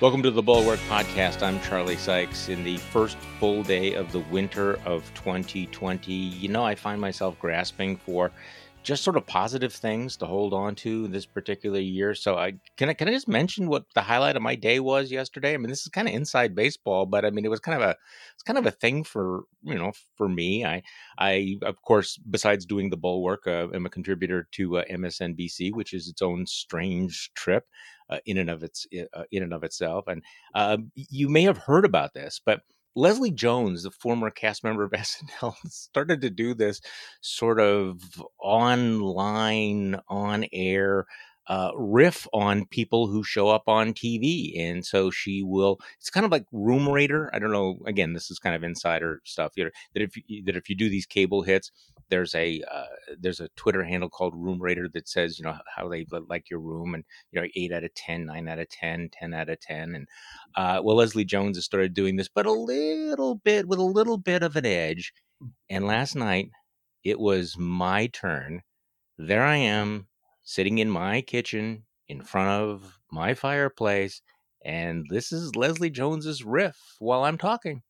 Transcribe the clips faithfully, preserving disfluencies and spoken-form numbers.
Welcome to the Bulwark Podcast. I'm Charlie Sykes. In the first full day of the winter of twenty twenty, you know, I find myself grasping for just sort of positive things to hold on to this particular year. So I can I can I just mention what the highlight of my day was yesterday? I mean, this is kind of inside baseball, but I mean, it was kind of a it's kind of a thing for you know for me. I I of course, besides doing the Bulwark, uh, am a contributor to uh, M S N B C, which is its own strange trip uh, in and of its uh, in and of itself. And uh, you may have heard about this, but Leslie Jones, the former cast member of S N L, started to do this sort of online, on air uh, riff on people who show up on T V. And so she will, it's kind of like Room Rater. I don't know. Again, this is kind of insider stuff here that if you, that if you do these cable hits, there's a uh, there's a Twitter handle called Room Rater that says, you know, how they like your room, and, you know, eight out of ten, nine out of ten, ten out of ten. And uh, well, Leslie Jones has started doing this, but a little bit with a little bit of an edge. And last night, it was my turn. There I am, sitting in my kitchen in front of my fireplace, and this is Leslie Jones's riff while I'm talking.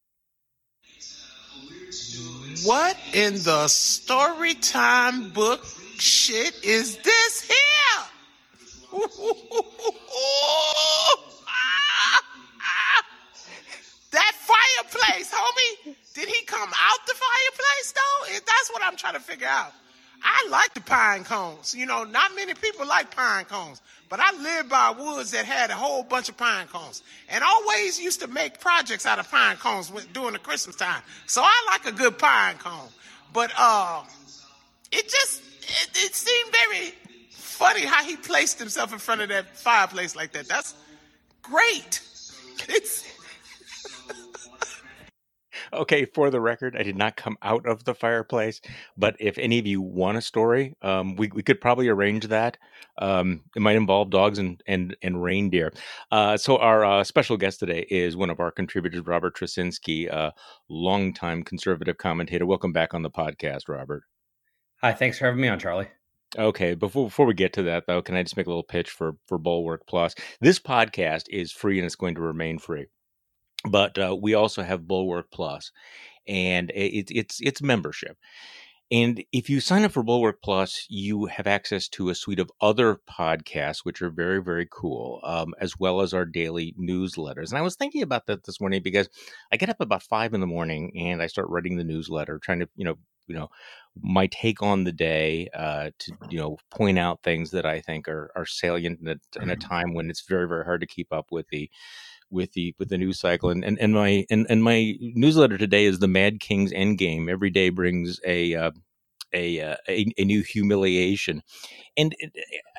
What in the story time book shit is this here? That fireplace, homie. Did he come out the fireplace, though? That's what I'm trying to figure out. I like the pine cones. You know, not many people like pine cones, but I lived by woods that had a whole bunch of pine cones, and always used to make projects out of pine cones during the Christmas time. So I like a good pine cone. But uh, it just, it, it seemed very funny how he placed himself in front of that fireplace like that. That's great. It's... Okay, for the record, I did not come out of the fireplace, but if any of you want a story, um, we, we could probably arrange that. Um, it might involve dogs and, and, and reindeer. Uh, so our uh, special guest today is one of our contributors, Robert Tracinski, a longtime conservative commentator. Welcome back on the podcast, Robert. Hi, thanks for having me on, Charlie. Okay, before before we get to that, though, can I just make a little pitch for, for Bulwark Plus? This podcast is free and it's going to remain free. But uh, we also have Bulwark Plus, and it, it's it's membership. And if you sign up for Bulwark Plus, you have access to a suite of other podcasts, which are very, very cool, um, as well as our daily newsletters. And I was thinking about that this morning because I get up about five in the morning and I start writing the newsletter, trying to, you know, you know, my take on the day uh, to, you know, point out things that I think are, are salient in a, in a time when it's very, very hard to keep up with the with the with the news cycle. And and, and my and, and my newsletter today is the Mad King's Endgame. Every day brings a uh, a, uh, a a new humiliation. And it,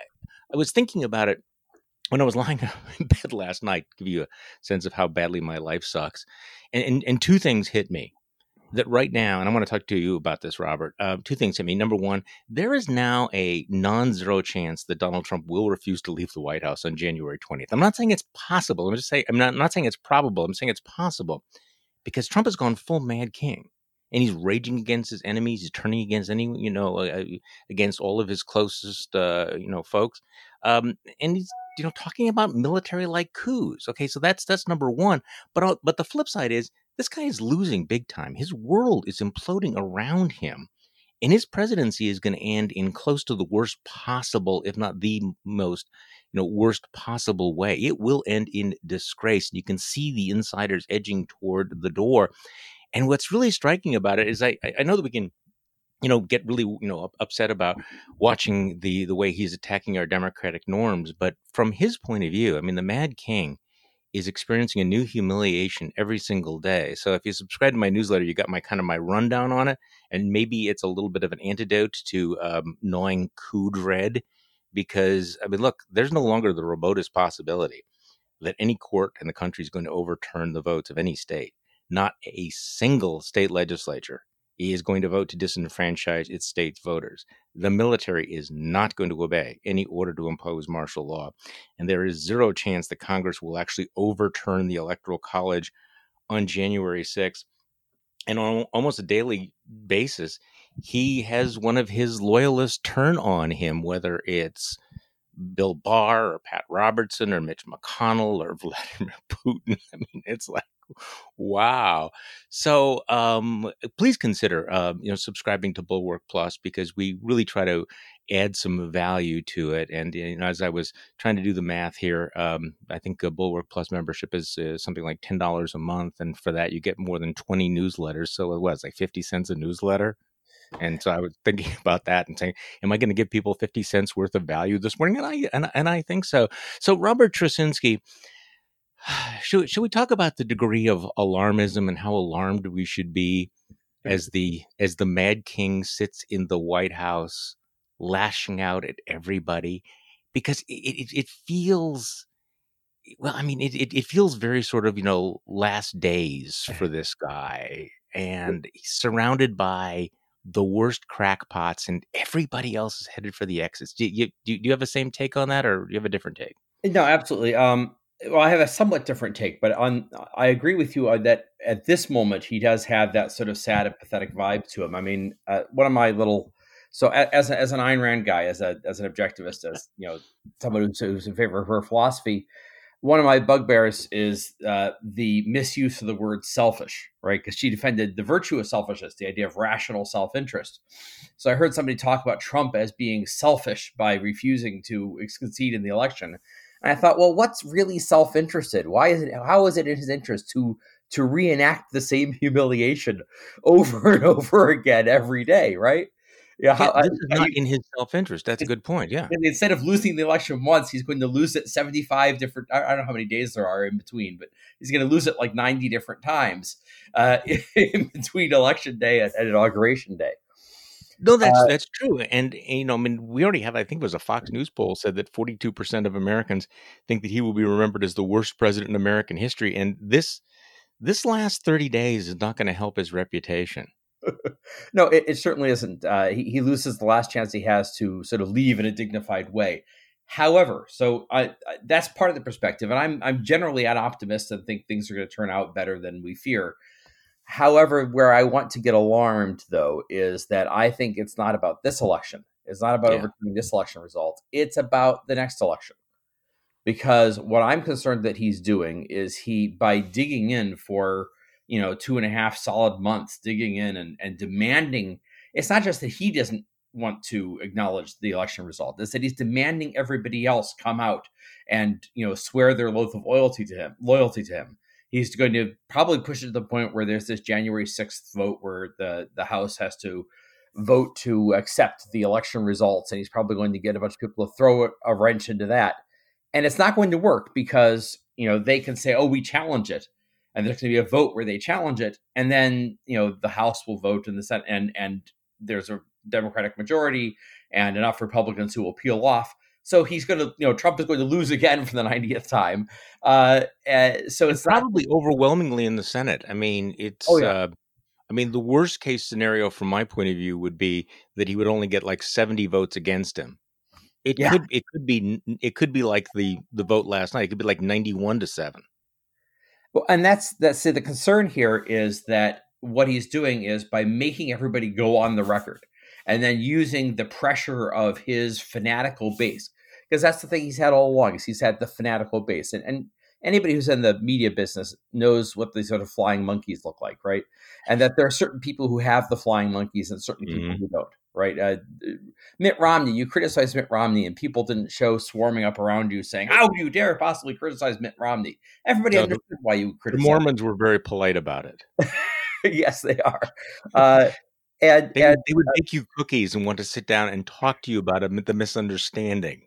I was thinking about it when I was lying in bed last night, to give you a sense of how badly my life sucks. And and, and two things hit me. That right now, and I want to talk to you about this, Robert. Uh, two things hit me. Number one, there is now a non-zero chance that Donald Trump will refuse to leave the White House on January twentieth. I'm not saying it's possible. I'm just saying I'm not, I'm not saying it's probable. I'm saying it's possible because Trump has gone full Mad King, and he's raging against his enemies. He's turning against any, you know, uh, against all of his closest, uh, you know, folks, um, and he's, you know, talking about military-like coups. Okay, so that's that's number one. But uh, but the flip side is, this guy is losing big time. His world is imploding around him, and his presidency is going to end in close to the worst possible, if not the most, you know, worst possible way. It will end in disgrace. You can see the insiders edging toward the door. And what's really striking about it is I, I know that we can, you know, get really, you know, upset about watching the the way he's attacking our democratic norms. But from his point of view, I mean, the Mad King is experiencing a new humiliation every single day. So if you subscribe to my newsletter, you got my kind of my rundown on it. And maybe it's a little bit of an antidote to um, gnawing coup dread, because, I mean, look, there's no longer the remotest possibility that any court in the country is going to overturn the votes of any state. Not a single state legislature is going to vote to disenfranchise its state's voters. The military is not going to obey any order to impose martial law. And there is zero chance that Congress will actually overturn the Electoral College on January sixth. And on almost a daily basis, he has one of his loyalists turn on him, whether it's Bill Barr or Pat Robertson or Mitch McConnell or Vladimir Putin. I mean, it's like, wow. So um, please consider, uh, you know, subscribing to Bulwark Plus, because we really try to add some value to it. And you know, as I was trying to do the math here, um, I think a Bulwark Plus membership is uh, something like ten dollars a month, and for that you get more than twenty newsletters. So it was like fifty cents a newsletter. And so I was thinking about that and saying, am I going to give people fifty cents worth of value this morning? And I and, and I think so. So Robert Trzynski, should, should we talk about the degree of alarmism and how alarmed we should be as the as the Mad King sits in the White House lashing out at everybody? Because it, it, it feels, well, I mean, it, it, it feels very sort of, you know, last days for this guy. And he's surrounded by the worst crackpots, and everybody else is headed for the exits. Do you, do you have the same take on that, or do you have a different take? No, absolutely. Um, well, I have a somewhat different take, but on I agree with you on that at this moment, he does have that sort of sad and pathetic vibe to him. I mean, uh, one of my little, so as a, as an Ayn Rand guy, as a as an objectivist, as you know, someone who's, who's in favor of her philosophy, one of my bugbears is uh, the misuse of the word selfish, right? Because she defended the virtue of selfishness, the idea of rational self-interest. So I heard somebody talk about Trump as being selfish by refusing to concede in the election. And I thought, well, what's really self-interested? Why is it, how is it in his interest to, to reenact the same humiliation over and over again every day, right? Yeah, how, this is not in his self-interest. That's a good point. Yeah. Instead of losing the election once, he's going to lose it seventy-five different. I don't know how many days there are in between, but he's going to lose it like ninety different times uh, in between election day and, and inauguration day. No, that's uh, that's true. And, you know, I mean, we already have, I think it was a Fox News poll said that forty-two percent of Americans think that he will be remembered as the worst president in American history. And this this last thirty days is not going to help his reputation. No, it, it certainly isn't. Uh, he, he loses the last chance he has to sort of leave in a dignified way. However, so I, I, that's part of the perspective, and I'm I'm generally an optimist and think things are going to turn out better than we fear. However, where I want to get alarmed, though, is that I think it's not about this election. It's not about yeah. overturning this election result. It's about the next election. Because what I'm concerned that he's doing is he, by digging in for you know, two and a half solid months digging in and, and demanding, it's not just that he doesn't want to acknowledge the election result, it's that he's demanding everybody else come out and, you know, swear their oath of loyalty to him, loyalty to him. He's going to probably push it to the point where there's this January sixth vote where the, the House has to vote to accept the election results. And he's probably going to get a bunch of people to throw a wrench into that. And it's not going to work because, you know, they can say, oh, we challenge it. And there's going to be a vote where they challenge it, and then you know the House will vote in the Senate, and and there's a Democratic majority and enough Republicans who will peel off. So he's going to, you know, Trump is going to lose again for the ninetieth time. Uh, uh, so it's, it's probably not- overwhelmingly in the Senate. I mean, it's. Oh, yeah. uh, I mean, the worst case scenario from my point of view would be that he would only get like seventy votes against him. It yeah. could it could be it could be like the the vote last night. It could be like ninety-one to seven. Well, and that's that's the concern here is that what he's doing is by making everybody go on the record and then using the pressure of his fanatical base, because that's the thing he's had all along is he's had the fanatical base. And, and anybody who's in the media business knows what these sort of flying monkeys look like, right? And that there are certain people who have the flying monkeys and certain mm-hmm. people who don't, right? Uh, Mitt Romney, you criticized Mitt Romney and people didn't show swarming up around you saying, how do you dare possibly criticize Mitt Romney? Everybody no, understood why you criticized The Mormons him. Were very polite about it. Yes, they are. Uh, and, they, and they would make you cookies and want to sit down and talk to you about a, the misunderstanding.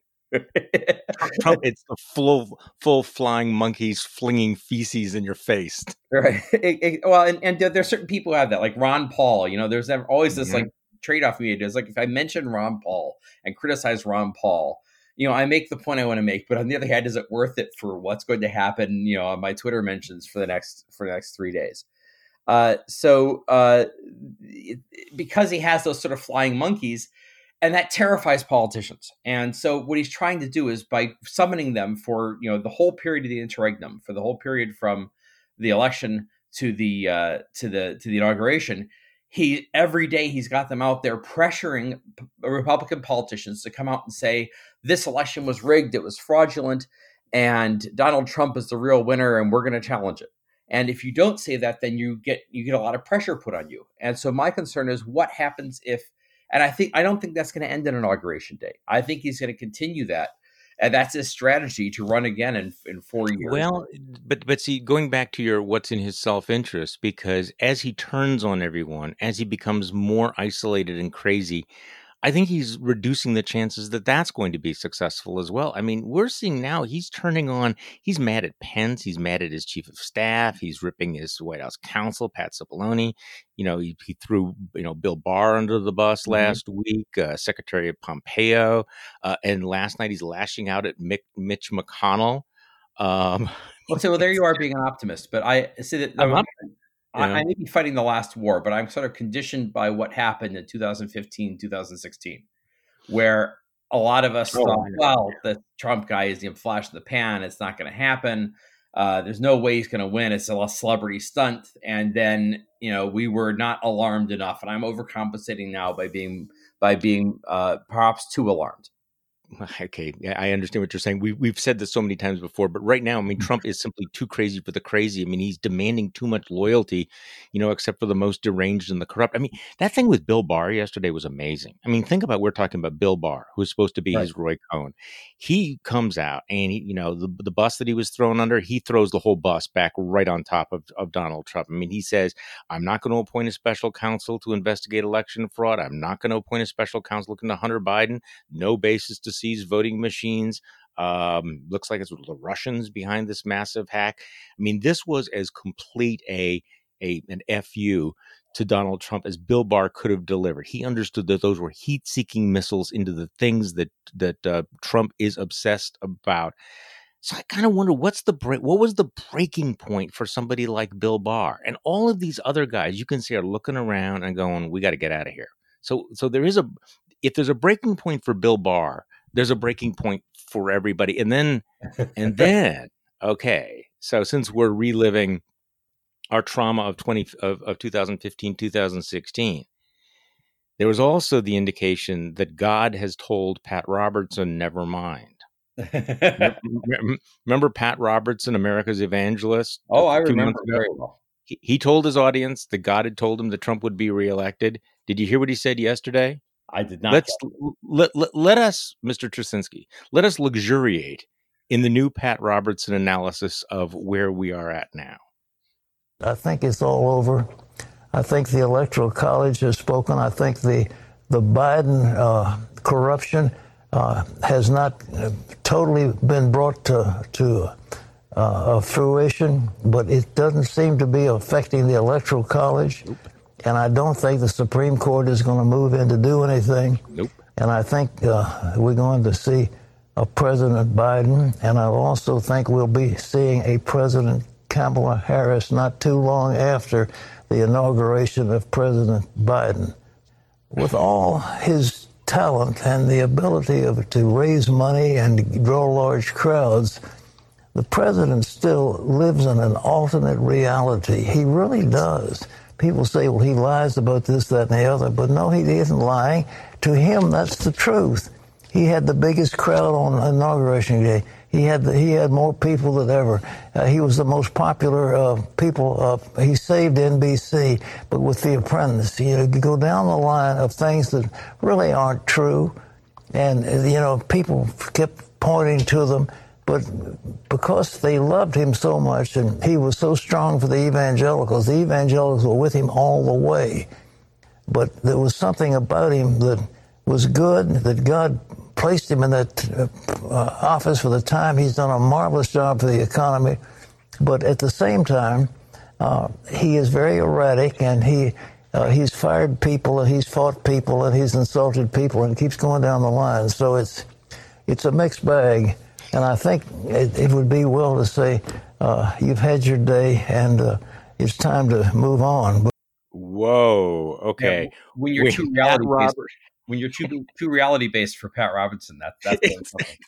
Trump, it's the full, full flying monkeys flinging feces in your face. Right. It, it, well, and, and there's certain people who have that, like Ron Paul. You know, there's never, always this mm-hmm. like trade-off we do. It's like if I mention Ron Paul and criticize Ron Paul, you know, I make the point I want to make, but on the other hand, is it worth it for what's going to happen? You know, on my Twitter mentions for the next for the next three days. Uh, so uh, it, because he has those sort of flying monkeys. And that terrifies politicians. And so what he's trying to do is by summoning them for, you know, the whole period of the interregnum, for the whole period from the election to the uh, to the to the inauguration, He every day he's got them out there pressuring Republican politicians to come out and say this election was rigged, it was fraudulent, and Donald Trump is the real winner, and we're going to challenge it. And if you don't say that, then you get you get a lot of pressure put on you. And so my concern is what happens if, and I think I don't think that's going to end on Inauguration Day. I think he's going to continue that. And that's his strategy to run again in, in four years. Well, but but see, going back to your what's in his self-interest, because as he turns on everyone, as he becomes more isolated and crazy, I think he's reducing the chances that that's going to be successful as well. I mean, we're seeing now he's turning on, he's mad at Pence, he's mad at his chief of staff, he's ripping his White House counsel, Pat Cipollone. You know, he, he threw, you know, Bill Barr under the bus mm-hmm. last week, uh, Secretary of Pompeo. Uh, and last night he's lashing out at Mick, Mitch McConnell. Um, well, so well, there you are being an optimist, but I see that I'm, I, I may be fighting the last war, but I'm sort of conditioned by what happened in two thousand fifteen, two thousand sixteen, where a lot of us oh, thought, well, the Trump guy is the flash in the pan. It's not going to happen. Uh, there's no way he's going to win. It's a celebrity stunt. And then, you know, we were not alarmed enough. And I'm overcompensating now by being by being uh, perhaps too alarmed. Okay, I understand what you're saying. We, we've said this so many times before, but right now, I mean, Trump is simply too crazy for the crazy. I mean, he's demanding too much loyalty, you know, except for the most deranged and the corrupt. I mean, that thing with Bill Barr yesterday was amazing. I mean, think about, we're talking about Bill Barr, who's supposed to be right. his Roy Cohn. He comes out and, he, you know, the, the bus that he was thrown under, he throws the whole bus back right on top of, of Donald Trump. I mean, he says, I'm not going to appoint a special counsel to investigate election fraud. I'm not going to appoint a special counsel looking to Hunter Biden. No basis to seize voting machines. Um, looks like it's the Russians behind this massive hack. I mean, this was as complete a, a an F U to Donald Trump as Bill Barr could have delivered. He understood that those were heat-seeking missiles into the things that that uh, Trump is obsessed about. So I kind of wonder what's the break, what was the breaking point for somebody like Bill Barr? And all of these other guys you can see are looking around and going, we got to get out of here. So so there is a, if there's a breaking point for Bill Barr, there's a breaking point for everybody. And then, and then, okay. So since we're reliving our trauma of twenty of, of two thousand fifteen, two thousand sixteen, there was also the indication that God has told Pat Robertson, never mind. Remember Pat Robertson, America's Evangelist? Oh, I remember very well. He, he told his audience that God had told him that Trump would be reelected. Did you hear what he said yesterday? I did not. Let's let, let, let us, Mister Trzynski, let us luxuriate in the new Pat Robertson analysis of where we are at now. I think it's all over. I think the Electoral College has spoken. I think the the Biden uh, corruption uh, has not uh, totally been brought to to uh, fruition, but it doesn't seem to be affecting the Electoral College. Nope. And I don't think the Supreme Court is going to move in to do anything. Nope. And I think uh, we're going to see a President Biden, and I also think we'll be seeing a President Kamala Harris not too long after the inauguration of President Biden. With all his talent and the ability of, to raise money and draw large crowds, the president still lives in an alternate reality. He really does. People say, well, he lies about this, that, and the other. But no, he isn't lying. To him, that's the truth. He had the biggest crowd on Inauguration Day. He had the, he had more people than ever. Uh, he was the most popular uh, people. Uh, he saved N B C, but with The Apprentice, you know, you go down the line of things that really aren't true, and you know, people kept pointing to them. But because they loved him so much and he was so strong for the evangelicals, the evangelicals were with him all the way. But there was something about him that was good, that God placed him in that uh, office for the time. He's done a marvelous job for the economy. But at the same time, uh, he is very erratic, and he uh, he's fired people, and he's fought people, and he's insulted people, and it keeps going down the line. So it's it's a mixed bag. And I think it, it would be well to say, uh, you've had your day, and uh, it's time to move on. But- Whoa, okay. Yeah, when you're too reality based, when you're too too reality based for Pat Robertson, that that's something.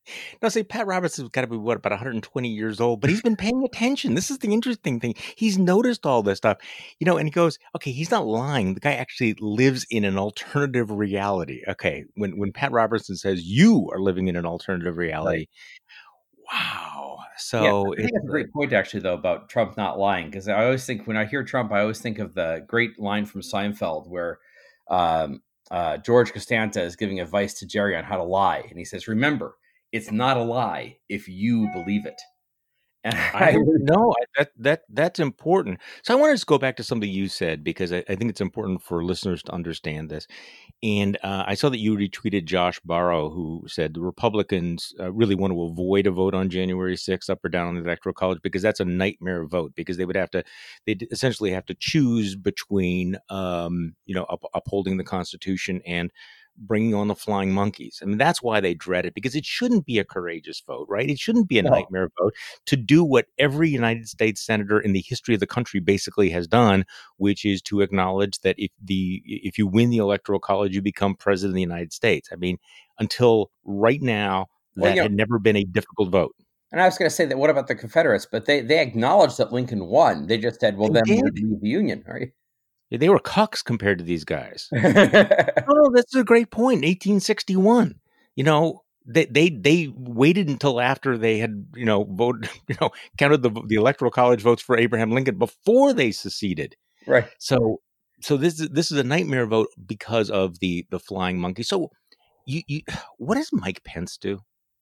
Now, say Pat Robertson's got to be what, about one hundred twenty years old, but he's been paying attention. This is the interesting thing. He's noticed all this stuff, you know, and he goes, okay, he's not lying. The guy actually lives in an alternative reality. Okay, when when Pat Robertson says you are living in an alternative reality, right. Wow. Yeah, So I think that's a great point, actually, though, about Trump not lying, because I always think when I hear Trump, I always think of the great line from Seinfeld where um, uh, George Costanza is giving advice to Jerry on how to lie, and he says, "Remember, it's not a lie if you believe it." And I don't know. I, that that that's important. So I want to just go back to something you said because I, I think it's important for listeners to understand this. And uh, I saw that you retweeted Josh Barro, who said the Republicans uh, really want to avoid a vote on January sixth, up or down on the Electoral College, because that's a nightmare vote. Because they would have to, they'd essentially have to choose between, um, you know, up, upholding the Constitution and bringing on the flying monkeys. I mean, that's why they dread it, because it shouldn't be a courageous vote, right? It shouldn't be a No. nightmare vote to do what every United States senator in the history of the country basically has done, which is to acknowledge that if the if you win the Electoral College, you become president of the United States. I mean, until right now, Well, that you know- had never been a difficult vote. And I was going to say that, what about the Confederates? But they, they acknowledged that Lincoln won. They just said, well, They then we did. leave the Union, right? They were cucks compared to these guys. Oh, that's a great point. eighteen sixty-one. You know, they they they waited until after they had, you know, voted, you know, counted the the Electoral College votes for Abraham Lincoln before they seceded. Right. So so this is this is a nightmare vote because of the the flying monkey. So you you what does Mike Pence do?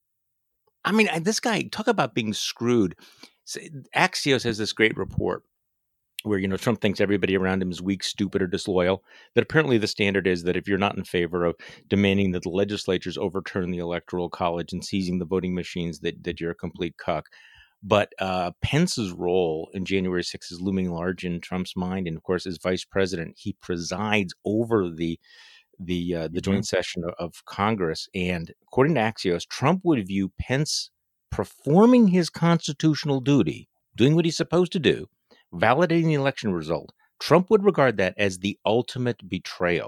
I mean, I, this guy, talk about being screwed. So, Axios has this great report where, you know, Trump thinks everybody around him is weak, stupid, or disloyal. That apparently the standard is that if you're not in favor of demanding that the legislatures overturn the Electoral College and seizing the voting machines, that, that you're a complete cuck. But uh, Pence's role in January sixth is looming large in Trump's mind. And of course, as vice president, he presides over the the uh, the Mm-hmm. joint session of, of Congress. And according to Axios, Trump would view Pence performing his constitutional duty, doing what he's supposed to do, validating the election result. Trump would regard that as the ultimate betrayal.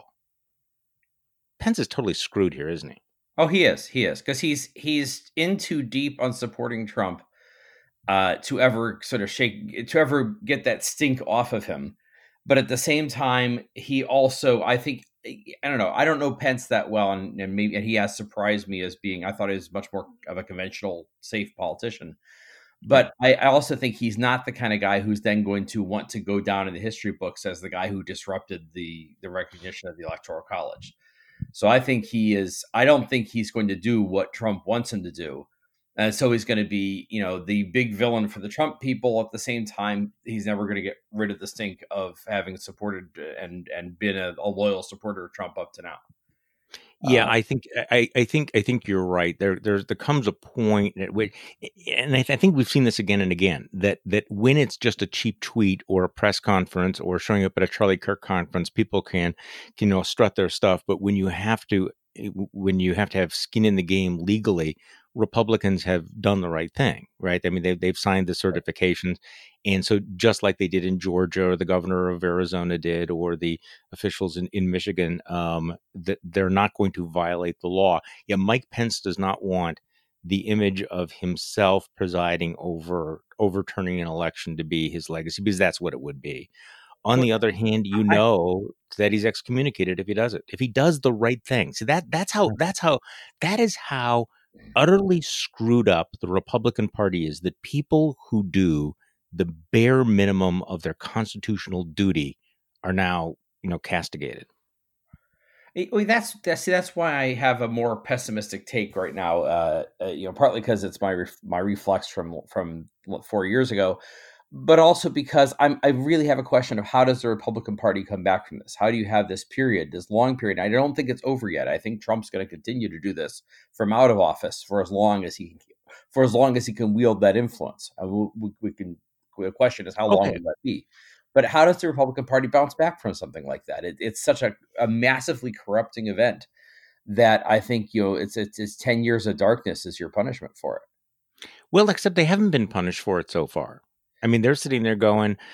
Pence is totally screwed here, isn't he? Oh, he is. He is. Because he's he's in too deep on supporting Trump uh, to ever sort of shake, to ever get that stink off of him. But at the same time, he also, I think, I don't know, I don't know Pence that well, and, and maybe and he has surprised me as being, I thought he was much more of a conventional, safe politician. But I, I also think he's not the kind of guy who's then going to want to go down in the history books as the guy who disrupted the the recognition of the Electoral College. So I think he is, I don't think he's going to do what Trump wants him to do. And so he's going to be, you know, the big villain for the Trump people. At the same time, he's never going to get rid of the stink of having supported and and been a, a loyal supporter of Trump up to now. Yeah, Um, I think I, I think I think you're right. There there's there comes a point at which, and I, th- I think we've seen this again and again, that that when it's just a cheap tweet or a press conference or showing up at a Charlie Kirk conference, people can, can you know strut their stuff. But when you have to when you have to have skin in the game legally, Republicans have done the right thing, right? I mean, they've they've signed the certifications, and so just like they did in Georgia, or the governor of Arizona did, or the officials in in Michigan, um, that they're not going to violate the law. Yeah, Mike Pence does not want the image of himself presiding over overturning an election to be his legacy, because that's what it would be. On the other hand, you know that he's excommunicated if he does it. If he does the right thing, so that that's how that's how that is how utterly screwed up the Republican Party is. That people who do the bare minimum of their constitutional duty are now, you know, castigated. It- well, that's that's see, that's why I have a more pessimistic take right now. Uh, uh, you know, partly because it's my ref, my reflex from from four years ago, but also because I'm I really have a question of how does the Republican Party come back from this? How do you have this period, this long period? I don't think it's over yet. I think Trump's going to continue to do this from out of office for as long as he for as long as he can wield that influence. Uh, we, we can. The question is, how long Okay. will that be? But how does the Republican Party bounce back from something like that? It, it's such a, a massively corrupting event that I think, you know, it's, it's it's ten years of darkness is your punishment for it. Well, except they haven't been punished for it so far. I mean, they're sitting there going,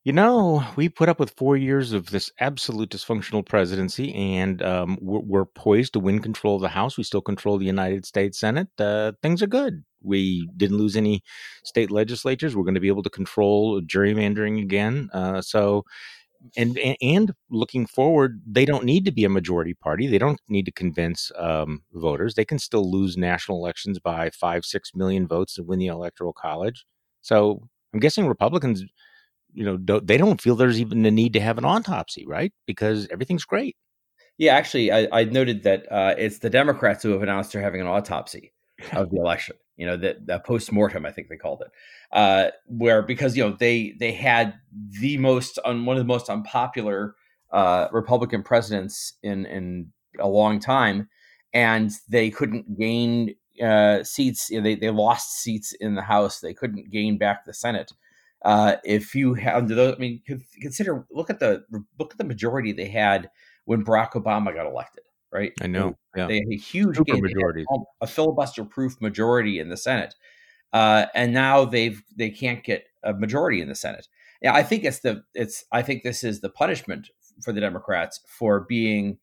You know, we put up with four years of this absolute dysfunctional presidency, and um, we're, we're poised to win control of the House. We still control the United States Senate. Uh, things are good. We didn't lose any state legislatures. We're going to be able to control gerrymandering again. Uh, so, and, and and looking forward, they don't need to be a majority party. They don't need to convince um, voters. They can still lose national elections by five, six million votes and win the Electoral College. So I'm guessing Republicans, you know, don't, they don't feel there's even a need to have an autopsy, right? Because everything's great. Yeah, actually, I, I noted that uh, it's the Democrats who have announced they're having an autopsy of the election. You know, that the post-mortem, I think they called it, uh, where because you know they they had the most un, one of the most unpopular uh, Republican presidents in in a long time, and they couldn't gain uh, seats. You know, they they lost seats in the House. They couldn't gain back the Senate. Uh, if you have those, I mean, consider look at the look at the majority they had when Barack Obama got elected, right? I know. Yeah. They had a huge Super gain, majority, a filibuster-proof majority in the Senate, uh, and now they've they can't get a majority in the Senate. Yeah, I think it's the it's I think this is the punishment for the Democrats for being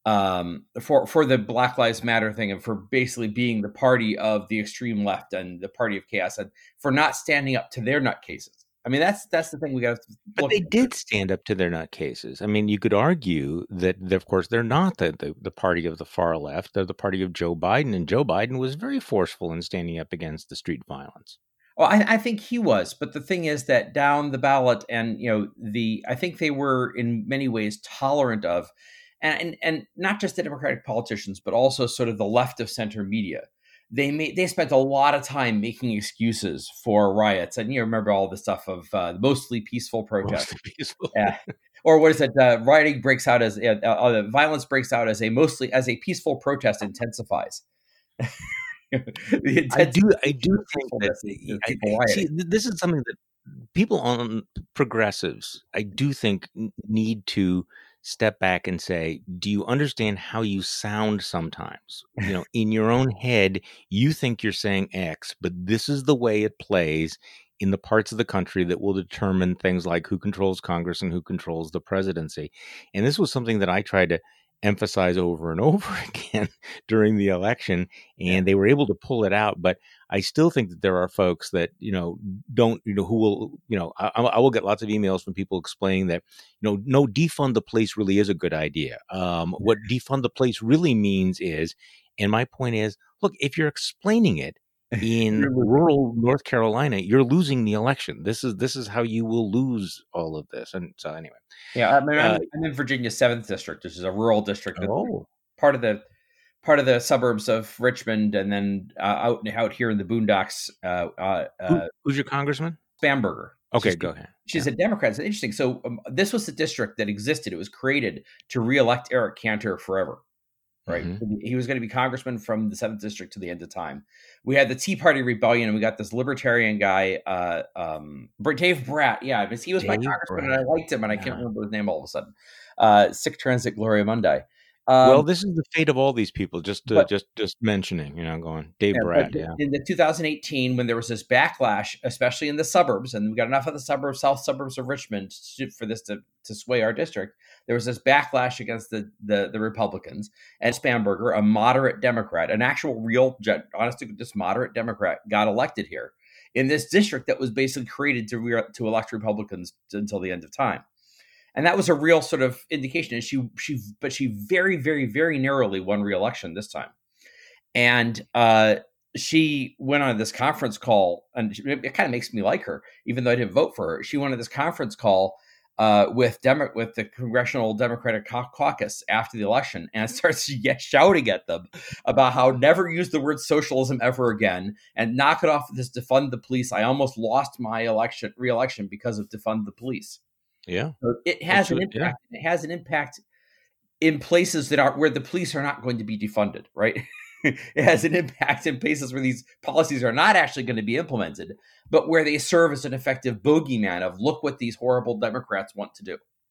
um, for for the Black Lives Matter thing and for basically being the party of the extreme left and the party of chaos and for not standing up to their nutcases. I mean, that's that's the thing we got to but look they at. did stand up to their nutcases. I mean, you could argue that, of course, they're not the, the, the party of the far left. They're the party of Joe Biden, and Joe Biden was very forceful in standing up against the street violence. Well, I, I think he was, but the thing is that down the ballot, and you know, the I think they were in many ways tolerant of, and and, and not just the Democratic politicians, but also sort of the left of center media. They made they spent a lot of time making excuses for riots, and you remember all the stuff of uh, mostly peaceful protests. Mostly peaceful. Yeah. Or what is it? Uh, rioting breaks out as uh, uh, violence breaks out as a mostly as a peaceful protest intensifies. I do. I do think that I, I, see, this is something that people on progressives, I do think, need to step back and say, do you understand how you sound sometimes? You know, in your own head, you think you're saying X, but this is the way it plays in the parts of the country that will determine things like who controls Congress and who controls the presidency. And this was something that I tried to emphasize over and over again during the election, and yeah. they were able to pull it out. But I still think that there are folks that, you know, don't, you know, who will, you know, I, I will get lots of emails from people explaining that, you know, no, defund the police really is a good idea. Um, what defund the police really means is, and my point is, look, if you're explaining it in rural North Carolina, you're losing the election. This is this is how you will lose all of this. And so anyway, yeah, I mean, I'm, uh, I'm in Virginia's seventh district, which is a rural district. That's oh. part of the part of the suburbs of Richmond, and then uh, out out here in the boondocks. Uh, uh, Who, who's your congressman? Spanberger. Okay, she's, go ahead. She's yeah. a Democrat. It's interesting. So um, this was the district that existed. It was created to reelect Eric Cantor forever. Right. Mm-hmm. He was going to be congressman from the seventh district to the end of time. We had the Tea Party rebellion, and we got this libertarian guy, uh, um, Dave Brat. Yeah, because he was Dave my congressman, Brat. And I liked him, and I can't yeah. remember his name all of a sudden. Uh, sic transit Gloria Mundi. Um, well, this is the fate of all these people. Just, uh, but, just, just mentioning, you know, going Dave yeah, Brat. Yeah. In the two thousand eighteen, when there was this backlash, especially in the suburbs, and we got enough of the suburbs, south suburbs of Richmond, to, for this to, to sway our district. There was this backlash against the the, the Republicans, and Spanberger, a moderate Democrat, an actual, real, honestly, just moderate Democrat, got elected here in this district that was basically created to re- to elect Republicans until the end of time. And that was a real sort of indication. And she, she, but she very, very, very narrowly won re-election this time. And uh, she went on this conference call, and it kind of makes me like her, even though I didn't vote for her. She went on this conference call uh, with Demo- with the Congressional Democratic Caucus after the election, and starts shouting at them about how never use the word socialism ever again, and knock it off with this defund the police. I almost lost my election re-election because of defund the police. Yeah, so it has Absolutely, an impact. Yeah. It has an impact in places that are where the police are not going to be defunded, right? It has an impact in places where these policies are not actually going to be implemented, but where they serve as an effective bogeyman of look what these horrible Democrats want to do.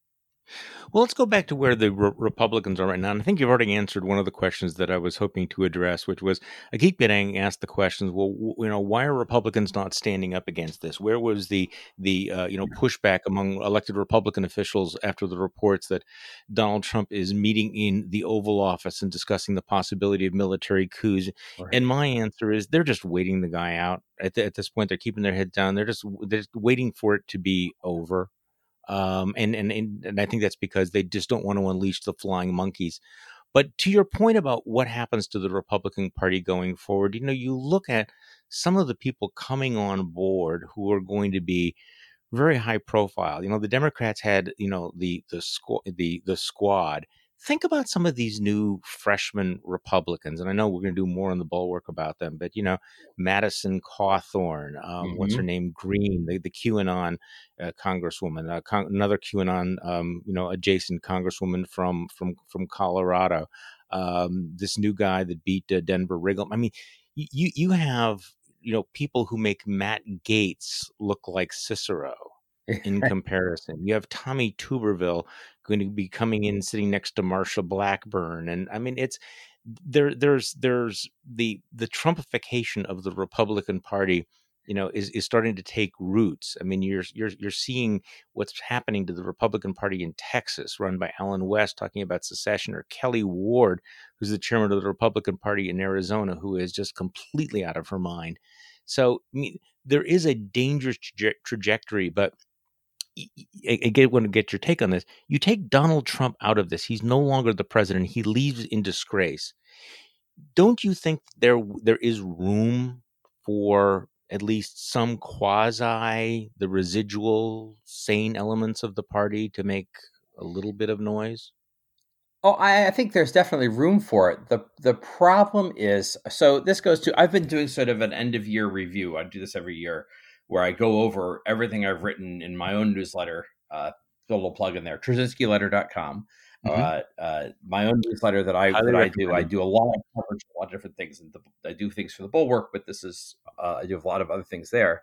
Well, let's go back to where the re- Republicans are right now. And I think you've already answered one of the questions that I was hoping to address, which was I keep getting asked the questions. Well, w- you know, why are Republicans not standing up against this? Where was the the uh, you know pushback among elected Republican officials after the reports that Donald Trump is meeting in the Oval Office and discussing the possibility of military coups? Right. And my answer is they're just waiting the guy out. At, the, at this point, they're keeping their head down. They're just they're just waiting for it to be over. Um, and, and and and I think that's because they just don't want to unleash the flying monkeys. But to your point about what happens to the Republican Party going forward, you know, you look at some of the people coming on board who are going to be very high profile. You know, the Democrats had, you know, the the squad, the the squad. Think about some of these new freshman Republicans, and I know we're going to do more on the Bulwark about them. But you know, Madison Cawthorn, um, what's her Mm-hmm. name, Green, the, the QAnon uh, congresswoman, uh, con- another QAnon, um, you know, adjacent congresswoman from from from Colorado. Um, this new guy that beat uh, Denver Riggle. I mean, y- you you have you know people who make Matt Gaetz look like Cicero in comparison. You have Tommy Tuberville going to be coming in sitting next to Marsha Blackburn, and I mean it's there. There's there's the the Trumpification of the Republican Party. You know, is, is starting to take roots. I mean, you're you're you're seeing what's happening to the Republican Party in Texas, run by Alan West, talking about secession, or Kelly Ward, who's the chairman of the Republican Party in Arizona, who is just completely out of her mind. So, I mean, there is a dangerous traje- trajectory, but I, I get want to get your take on this. You take Donald Trump out of this; he's no longer the president. He leaves in disgrace. Don't you think there there is room for at least some quasi the residual sane elements of the party to make a little bit of noise? Oh, I, I think there's definitely room for it. The the problem is, so this goes to, I've been doing sort of an end of year review. I do this every year where I go over everything I've written in my own newsletter. Uh, a little plug in there, Trzynski Letter dot com. Mm-hmm. Uh, uh, my own newsletter that I Highly that I do. I recommended. do a lot of coverage, a lot of different things, and the, I do things for the Bulwark, but this is uh, I do a lot of other things there.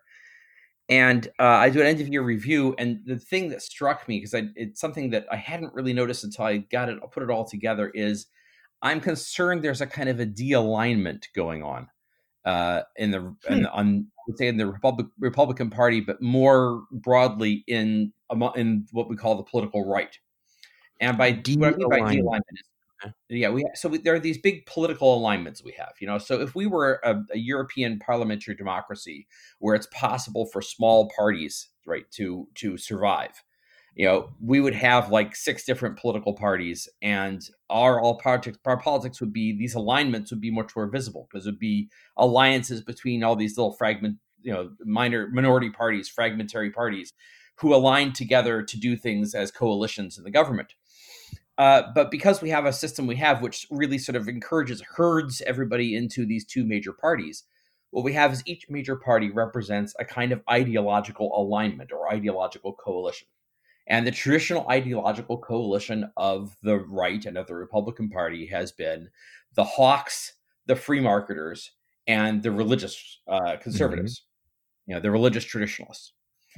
And uh, I do an end of year review, and the thing that struck me, because it's something that I hadn't really noticed until I got it, I'll put it all together, is I'm concerned there's a kind of a de-alignment going on uh, in the Hmm. in, on I would say in the Republic, Republican Party, but more broadly in in what we call the political right. And by what I mean by de-alignment is, yeah, we so we, there are these big political alignments we have, you know. So if we were a, a European parliamentary democracy where it's possible for small parties, right, to to survive, you know, we would have like six different political parties, and our all politics, our politics would be, these alignments would be much more visible because it would be alliances between all these little fragment, you know, minor minority parties, fragmentary parties, who align together to do things as coalitions in the government. Uh, but because we have a system we have, which really sort of encourages, herds everybody into these two major parties, what we have is each major party represents a kind of ideological alignment or ideological coalition. And the traditional ideological coalition of the right and of the Republican Party has been the hawks, the free marketers, and the religious uh, conservatives, mm-hmm. you know, the religious traditionalists.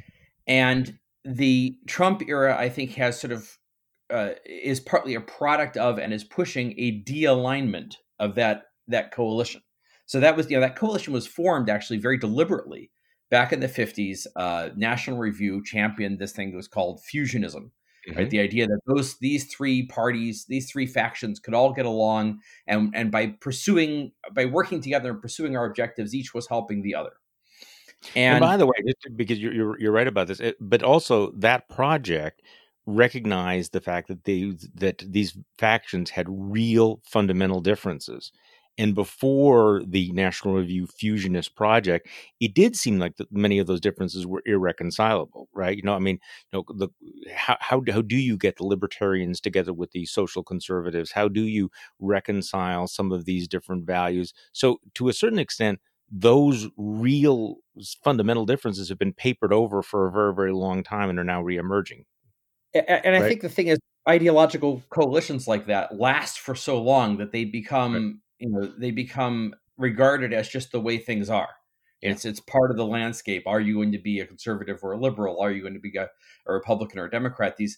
And the Trump era, I think, has sort of Uh, is partly a product of and is pushing a de-alignment of that that coalition. So that was, you know, that coalition was formed actually very deliberately back in the fifties. Uh, National Review championed this thing that was called fusionism, mm-hmm. right? The idea that those these three parties, these three factions, could all get along, and and by pursuing, by working together and pursuing our objectives, each was helping the other. And, and by the way, because you're you're, you're right about this, it, but also that project recognized the fact that they that these factions had real fundamental differences. And before the National Review Fusionist project, it did seem like that many of those differences were irreconcilable, right? You know, I mean, you know, the how how how do you get the libertarians together with the social conservatives? How do you reconcile some of these different values? So, to a certain extent, those real fundamental differences have been papered over for a very, very long time and are now reemerging. And I right? think the thing is, ideological coalitions like that last for so long that they become, right. you know, they become regarded as just the way things are. Yeah. It's it's part of the landscape. Are you going to be a conservative or a liberal? Are you going to be a, a Republican or a Democrat? These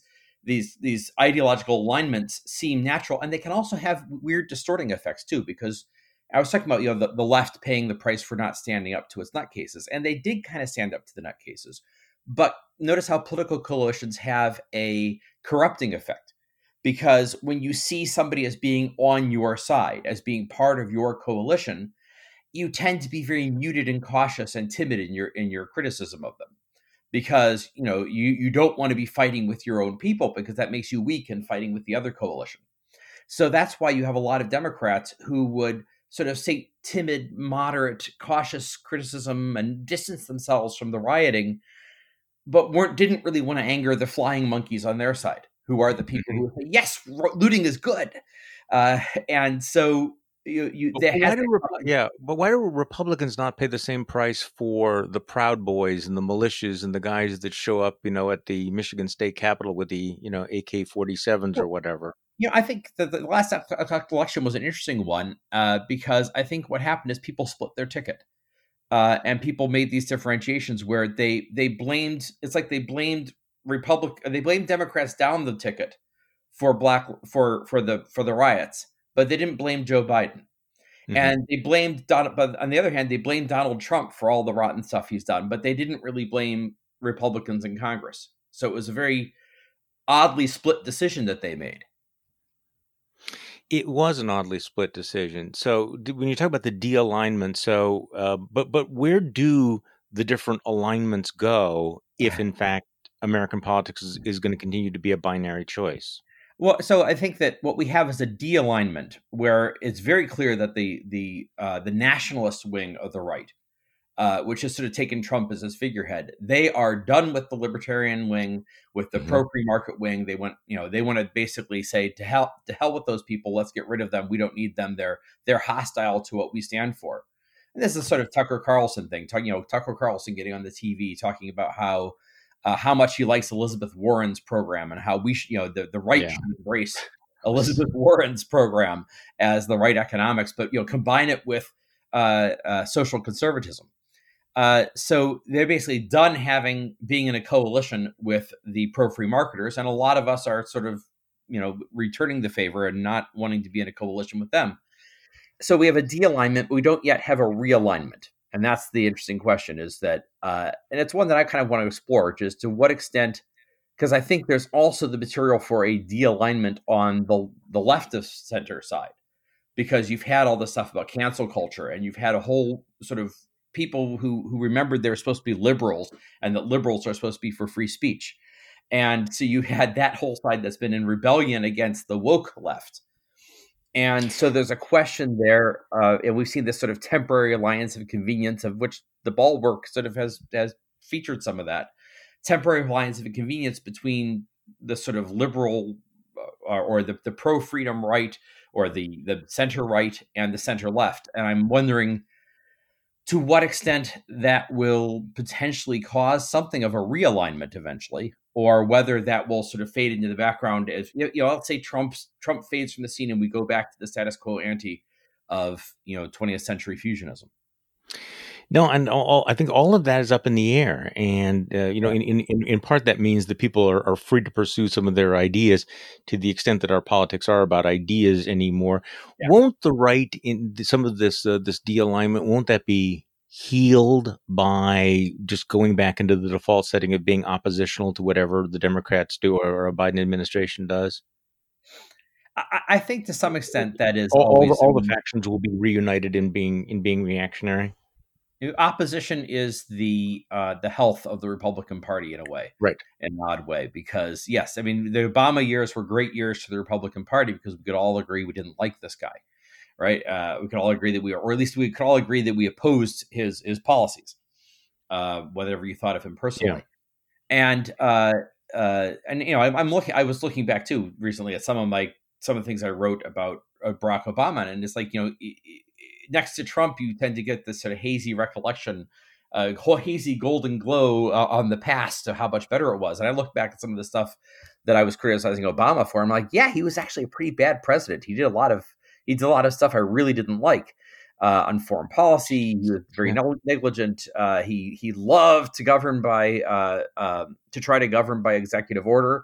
these these ideological alignments seem natural, and they can also have weird distorting effects too. Because I was talking about you know the, the left paying the price for not standing up to its nutcases, and they did kind of stand up to the nutcases. But notice how political coalitions have a corrupting effect, because when you see somebody as being on your side, as being part of your coalition, you tend to be very muted and cautious and timid in your in your criticism of them, because you know you you don't want to be fighting with your own people, because that makes you weak in fighting with the other coalition. So that's why you have a lot of Democrats who would sort of say timid, moderate, cautious criticism and distance themselves from the rioting, but weren't didn't really want to anger the flying monkeys on their side, who are the people who say, yes, looting is good. Uh, and so you, you But there why has do been- Repu- yeah, but why do Republicans not pay the same price for the Proud Boys and the militias and the guys that show up, you know, at the Michigan State Capitol with the, you know, A K forty-sevens or whatever? You know, I think that the last election was an interesting one uh, because I think what happened is people split their ticket. Uh, and people made these differentiations where they they blamed. It's like they blamed Republic. They blamed Democrats down the ticket for black for for the for the riots, but they didn't blame Joe Biden. Mhm. And they blamed Donald. But on the other hand, they blamed Donald Trump for all the rotten stuff he's done. But they didn't really blame Republicans in Congress. So it was a very oddly split decision that they made. It was an oddly split decision. So d- when you talk about the de-alignment, so uh, but but where do the different alignments go if, in fact, American politics is, is going to continue to be a binary choice? Well, so I think that what we have is a de-alignment where it's very clear that the the uh, the nationalist wing of the right, uh, which has sort of taken Trump as his figurehead, they are done with the libertarian wing, with the Mhm. pro-free market wing. They want, you know, they want to basically say to hell to hell with those people. Let's get rid of them. We don't need them. They're they're hostile to what we stand for. And this is sort of Tucker Carlson thing. Talking, you know, Tucker Carlson getting on the T V talking about how. Uh, how much he likes Elizabeth Warren's program and how we should, you know, the, the right Yeah. should embrace Elizabeth Warren's program as the right economics, but, you know, combine it with uh, uh, social conservatism. Uh, so they're basically done having, being in a coalition with the pro-free marketers. And a lot of us are sort of, you know, returning the favor and not wanting to be in a coalition with them. So we have a de-alignment, but we don't yet have a realignment. And that's the interesting question is that, uh, and it's one that I kind of want to explore, which is to what extent, because I think there's also the material for a de-alignment on the, the left of center side, because you've had all this stuff about cancel culture and you've had a whole sort of people who, who remembered they were supposed to be liberals and that liberals are supposed to be for free speech. And so you had that whole side that's been in rebellion against the woke left. And so there's a question there, uh, and we've seen this sort of temporary alliance of convenience, of which the Bulwark sort of has has featured some of that temporary alliance of convenience between the sort of liberal uh, or the, the pro-freedom right or the the center right and the center left. And I'm wondering to what extent that will potentially cause something of a realignment eventually, or whether that will sort of fade into the background as, you know, let's say Trump's Trump fades from the scene and we go back to the status quo ante of, you know, twentieth century fusionism. No, and all, all- I think all of that is up in the air, and uh, you know, in, in in in part that means that people are, are free to pursue some of their ideas to the extent that our politics are about ideas anymore. Yeah. Won't the right in th- some of this uh, this de-alignment, won't that be healed by just going back into the default setting of being oppositional to whatever the Democrats do or a Biden administration does? I, I think to some extent that is All, all, the, always all the factions will be reunited in being in being reactionary. opposition is the uh, the health of the Republican Party in a way, Right. in an odd way, because yes, I mean the Obama years were great years for the Republican Party because we could all agree we didn't like this guy, right? Uh, we could all agree that we, or at least we could all agree that we opposed his his policies, uh, whatever you thought of him personally, yeah. and uh, uh, and you know I, I'm looking, I was looking back too recently at some of my some of the things I wrote about uh, Barack Obama, and it's like, you know. It, it, next to Trump, you tend to get this sort of hazy recollection, uh, hazy golden glow uh, on the past of how much better it was. And I look back at some of the stuff that I was criticizing Obama for. I'm like, yeah, he was actually a pretty bad president. He did a lot of he did a lot of stuff I really didn't like uh, on foreign policy. He was very yeah. negligent. Uh, he he loved to govern by uh, uh, to try to govern by executive order.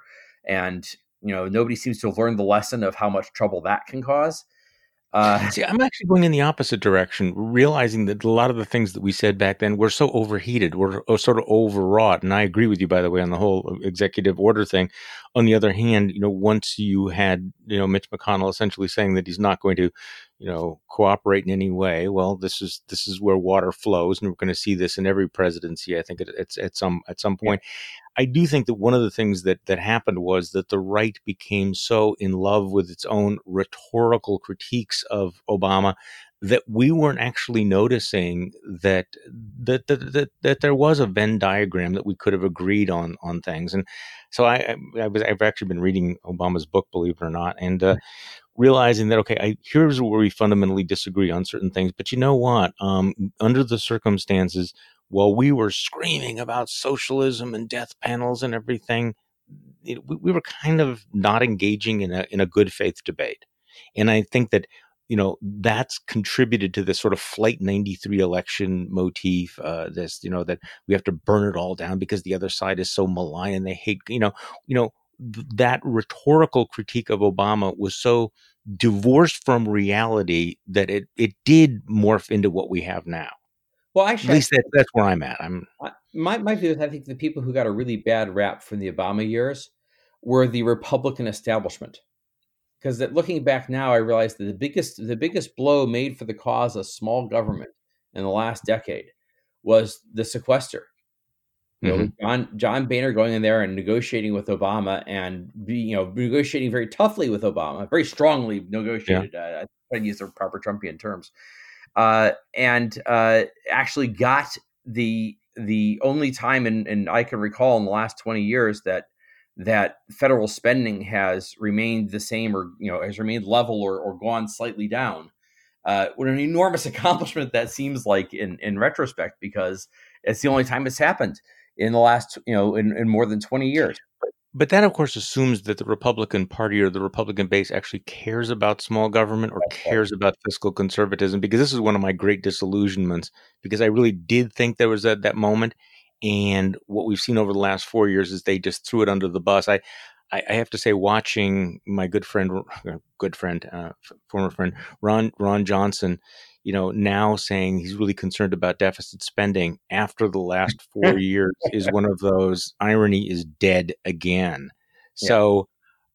And, you know, nobody seems to have learned the lesson of how much trouble that can cause. Uh, See, I'm actually going in the opposite direction, realizing that a lot of the things that we said back then were so overheated, were, were sort of overwrought. And I agree with you, by the way, on the whole executive order thing. On the other hand, you know, once you had, you know, Mitch McConnell essentially saying that he's not going to, you know, cooperate in any way, well, this is this is where water flows, and we're going to see this in every presidency. I think it, it's at some at some point. Yeah. I do think that one of the things that that happened was that the right became so in love with its own rhetorical critiques of Obama that we weren't actually noticing that that that that, that there was a Venn diagram that we could have agreed on on things. And so I, I was I've actually been reading Obama's book, believe it or not, and uh, realizing that okay, I, here's where we fundamentally disagree on certain things. But you know what? Um, under the circumstances, while we were screaming about socialism and death panels and everything, it, we, we were kind of not engaging in a in a good faith debate. And I think that, you know, that's contributed to this sort of Flight ninety-three election motif, uh, this, you know, that we have to burn it all down because the other side is so malign and they hate, you know, you know, th- that rhetorical critique of Obama was so divorced from reality that it, it did morph into what we have now. Well, actually, at least that, that's where I'm at. I'm my my view is I think the people who got a really bad rap from the Obama years were the Republican establishment. Because that looking back now, I realized that the biggest the biggest blow made for the cause of small government in the last decade was the sequester. You know, mm-hmm. John John Boehner going in there and negotiating with Obama and be, you know negotiating very toughly with Obama, very strongly negotiated. Yeah. Uh, I try to use the proper Trumpian terms. Uh, and uh, actually got the the only time, and and I can recall in the last twenty years that that federal spending has remained the same, or you know has remained level or or gone slightly down. Uh, what an enormous accomplishment that seems like in in retrospect, because it's the only time it's happened in the last you know in, in more than twenty years. But that, of course, assumes that the Republican Party or the Republican base actually cares about small government or That's cares right. about fiscal conservatism, because this is one of my great disillusionments, because I really did think there was that, that moment. And what we've seen over the last four years is they just threw it under the bus. I, I, I have to say, watching my good friend, good friend, uh, former friend, Ron, Ron Johnson, you know, now saying he's really concerned about deficit spending after the last four years is one of those irony is dead again. Yeah. So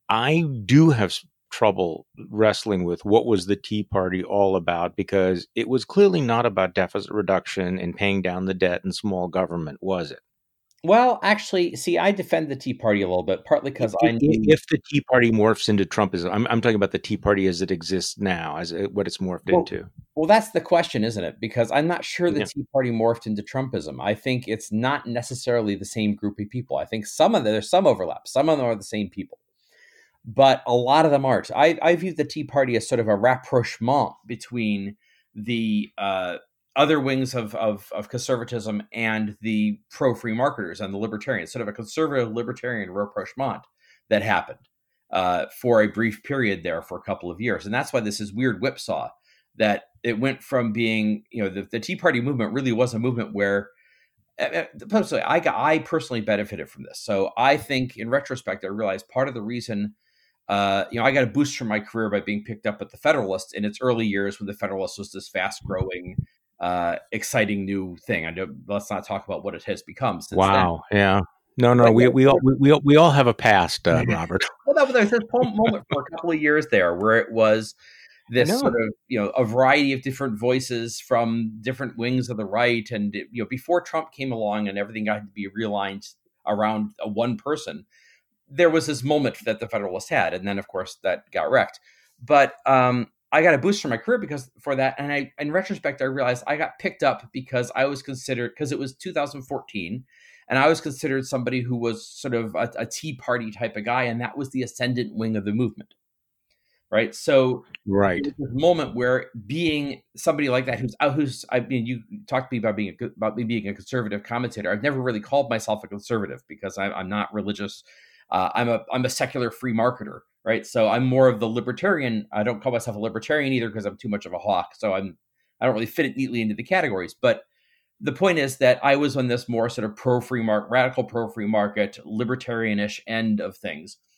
I do have trouble wrestling with what was the Tea Party all about, because it was clearly not about deficit reduction and paying down the debt and small government, was it? Well, actually, see, I defend the Tea Party a little bit, partly because I knew if the Tea Party morphs into Trumpism. I'm, I'm talking about the Tea Party as it exists now, as it, what it's morphed well, into. Well, that's the question, isn't it? Because I'm not sure the Yeah. Tea Party morphed into Trumpism. I think it's not necessarily the same group of people. I think some of them, there's some overlap. Some of them are the same people, but a lot of them aren't. I, I view the Tea Party as sort of a rapprochement between the uh, other wings of, of, of conservatism and the pro-free marketers and the libertarians, sort of a conservative libertarian rapprochement that happened uh, for a brief period there for a couple of years. And that's why this is weird whipsaw, that it went from being, you know, the, the Tea Party movement really was a movement where uh, personally, I, got, I personally benefited from this. So I think in retrospect, I realized part of the reason Uh, you know, I got a boost from my career by being picked up at the Federalist in its early years when the Federalist was this fast-growing, uh, exciting new thing. I know. Let's not talk about what it has become since wow. then. Yeah. No, no, But, we yeah, we all we, we all we all have a past, uh, Robert. Well, no, but there's this moment for a couple of years there where it was this sort of, you know, a variety of different voices from different wings of the right, and you know, before Trump came along and everything had to be realigned around a one person, there was this moment that the Federalists had. And then, of course, that got wrecked. But um, I got a boost from my career because for that. And I, in retrospect, I realized I got picked up because I was considered, because it was two thousand fourteen, and I was considered somebody who was sort of a, a Tea Party type of guy. And that was the ascendant wing of the movement. Right. So right. There was this moment where being somebody like that, who's who's I mean, you talked to me about being a, about me being a conservative commentator. I've never really called myself a conservative because I, I'm not religious. Uh, I'm a I'm a secular free marketer, right? So I'm more of the libertarian. I don't call myself a libertarian either because I'm too much of a hawk. So I'm I don't really fit it neatly into the categories. But the point is that I was on this more sort of pro free market, radical pro free market, libertarianish end of things,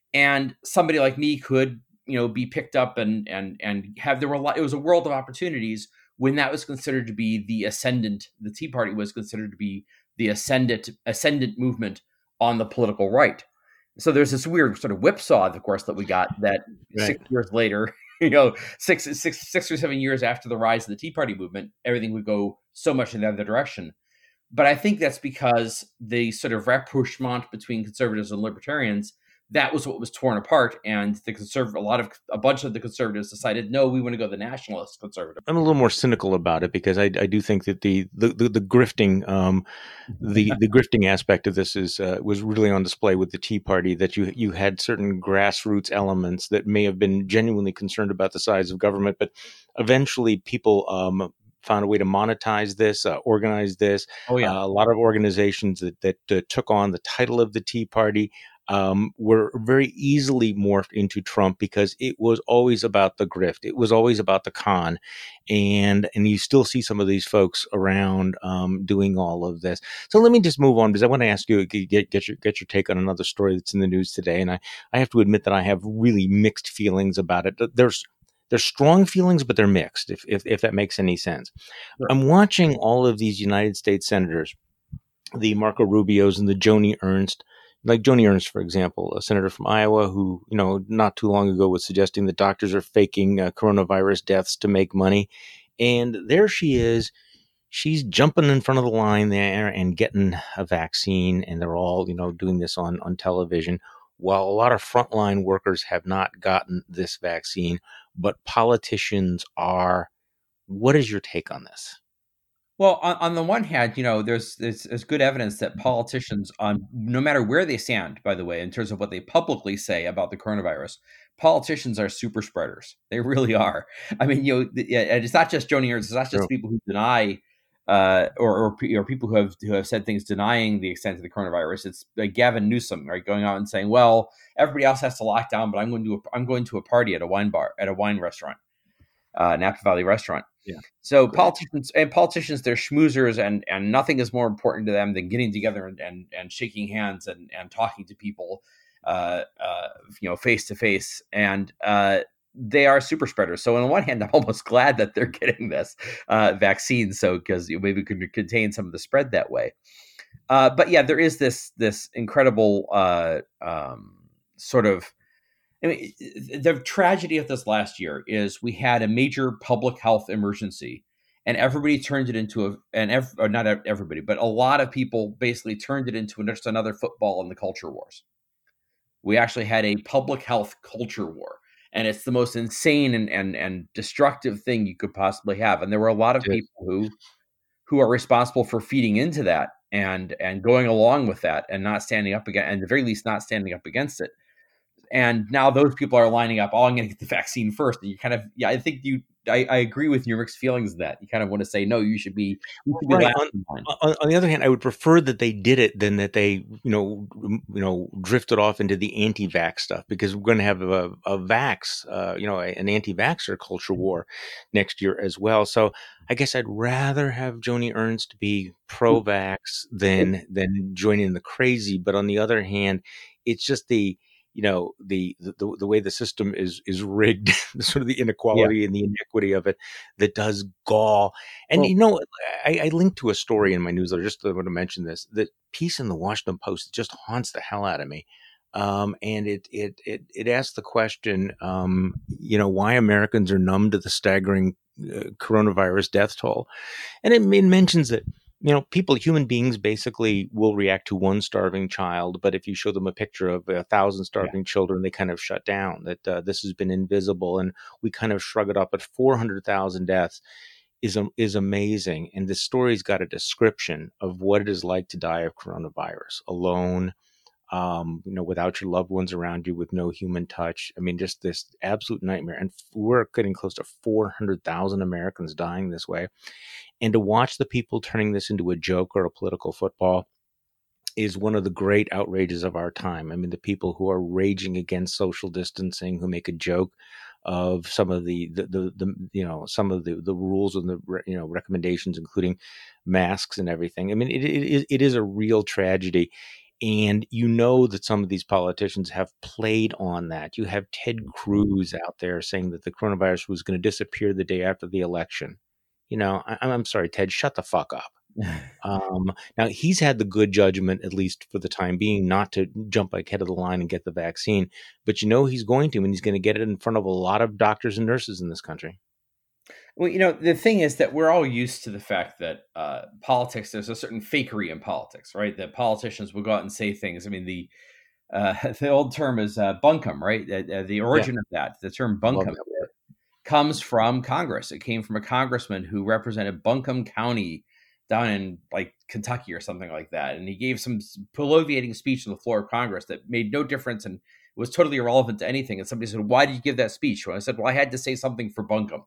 and somebody like me could, you know, be picked up and and and have there were a lot. It was a world of opportunities when that was considered to be the ascendant. The Tea Party was considered to be the ascendant ascendant movement on the political right. So there's this weird sort of whipsaw, of course, that we got that right. six years later, you know, six, six, six or seven years after the rise of the Tea Party movement, everything would go so much in the other direction. But I think that's because the sort of rapprochement between conservatives and libertarians, that was what was torn apart, and the conserv- a lot of a bunch of the conservatives decided, no, we want to go the nationalist conservative. I'm a little more cynical about it because I, I do think that the the the, the grifting um, the the grifting aspect of this is uh, was really on display with the Tea Party. That you you had certain grassroots elements that may have been genuinely concerned about the size of government, but eventually people um, found a way to monetize this, uh, organize this. Oh yeah, uh, a lot of organizations that that uh, took on the title of the Tea Party. Um, were very easily morphed into Trump because it was always about the grift. It was always about the con. And and you still see some of these folks around um, doing all of this. So let me just move on because I want to ask you, get, get, your, get your take on another story that's in the news today. And I, I have to admit that I have really mixed feelings about it. There's There's strong feelings, but they're mixed, if, if, if that makes any sense. Sure. I'm watching all of these United States senators, the Marco Rubios and the Joni Ernst, like Joni Ernst, for example, a senator from Iowa who, you know, not too long ago was suggesting that doctors are faking uh, coronavirus deaths to make money. And there she is. She's jumping in front of the line there and getting a vaccine. And they're all, you know, doing this on, on television, while a lot of frontline workers have not gotten this vaccine. But politicians are. What is your take on this? Well, on, on the one hand, you know, there's, there's there's good evidence that politicians, on no matter where they stand, by the way, in terms of what they publicly say about the coronavirus, politicians are super spreaders. They really are. I mean, you know, and it's not just Joni Ernst. It's not just True. people who deny, uh, or, or or people who have who have said things denying the extent of the coronavirus. It's like Gavin Newsom, right, going out and saying, "Well, everybody else has to lock down, but I'm going to a, I'm going to a party at a wine bar at a wine restaurant, uh, Napa Valley restaurant." Yeah. So Great. politicians and politicians, they're schmoozers, and, and nothing is more important to them than getting together and, and, and shaking hands and, and talking to people, uh, uh, you know, face to face. And uh, they are super spreaders. So on the one hand, I'm almost glad that they're getting this uh, vaccine, so because maybe we could contain some of the spread that way. Uh, but yeah, there is this this incredible uh, um, sort of. I mean, the tragedy of this last year is we had a major public health emergency, and everybody turned it into a, and ev- or not everybody, but a lot of people basically turned it into just another football in the culture wars. We actually had a public health culture war, and it's the most insane and and, and destructive thing you could possibly have. And there were a lot of yes. people who who are responsible for feeding into that and and going along with that and not standing up against, and at the very least, not standing up against it. And now those people are lining up, oh, I'm going to get the vaccine first. And you kind of, yeah, I think you, I, I agree with your mixed feelings of that. You kind of want to say, no, you should be, you should be right. on, on, on the other hand, I would prefer that they did it than that they, you know, you know, drifted off into the anti-vax stuff, because we're going to have a, a vax, uh, you know, an anti-vaxxer culture war next year as well. So I guess I'd rather have Joni Ernst be pro-vax than, than joining the crazy. But on the other hand, it's just the, you know, the, the the way the system is is rigged, sort of the inequality yeah. and the inequity of it that does gall. And, well, you know, I, I linked to a story in my newsletter, just to, to mention this, that piece in the Washington Post just haunts the hell out of me. Um, and it, it, it, it asks the question, um, you know, why Americans are numb to the staggering uh, coronavirus death toll. And it, it mentions that, you know, people, human beings basically will react to one starving child, but if you show them a picture of a thousand starving yeah. children, they kind of shut down, that uh, this has been invisible, and we kind of shrug it up. But four hundred thousand deaths is, is amazing. And this story's got a description of what it is like to die of coronavirus alone, um, you know, without your loved ones around you, with no human touch. I mean, just this absolute nightmare. And we're getting close to four hundred thousand Americans dying this way. And to watch the people turning this into a joke or a political football is one of the great outrages of our time. I mean, the people who are raging against social distancing, who make a joke of some of the, the, the, the you know, some of the, the rules and the, you know, recommendations, including masks and everything. I mean, it, it, it is a real tragedy. And you know that some of these politicians have played on that. You have Ted Cruz out there saying that the coronavirus was going to disappear the day after the election. You know, I, I'm sorry, Ted, shut the fuck up. Um, now, he's had the good judgment, at least for the time being, not to jump ahead of the line and get the vaccine. But you know he's going to, and he's going to get it in front of a lot of doctors and nurses in this country. Well, you know, the thing is that we're all used to the fact that uh, politics, there's a certain fakery in politics, right? That politicians will go out and say things. I mean, the uh, the old term is uh, bunkum, right? Uh, the origin yeah. of that, the term bunkum, comes from Congress. It came from a congressman who represented Buncombe County down in like Kentucky or something like that. And he gave some prolificating speech on the floor of Congress that made no difference and was totally irrelevant to anything. And somebody said, why did you give that speech? Well, I said, well, I had to say something for Buncombe.